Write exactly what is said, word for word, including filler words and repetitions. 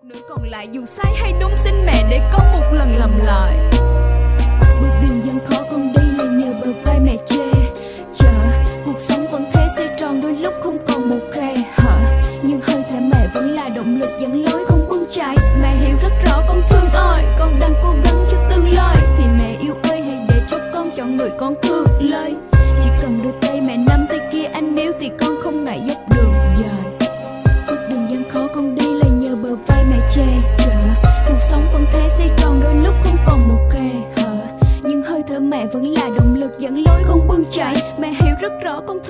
nửa còn lại dù sai hay đúng xin mẹ để con một lần làm lại. Bước đường gian khó con đi là nhờ bờ vai mẹ che chở. Cuộc sống vẫn thế xoay tròn đôi lúc không còn một khe hở, nhưng hơi thở mẹ vẫn là động lực dẫn lối không bươn chải. Mẹ hiểu rất rõ con thương ơi, con đang cố gắng cho tương lai. Thì mẹ yêu ơi hãy để cho con chọn người con thương lời. Chỉ cần đôi tay mẹ nắm tay kia anh níu thì con không ngại dốc đường dài. Bước đường gian khó con đi là nhờ bờ vai mẹ che chở. Cuộc sống vẫn thế xoay tròn đôi lúc không còn một khe hở, nhưng hơi thở mẹ vẫn là động lực dẫn lối không bươn chải. Mẹ hiểu rất rõ con thương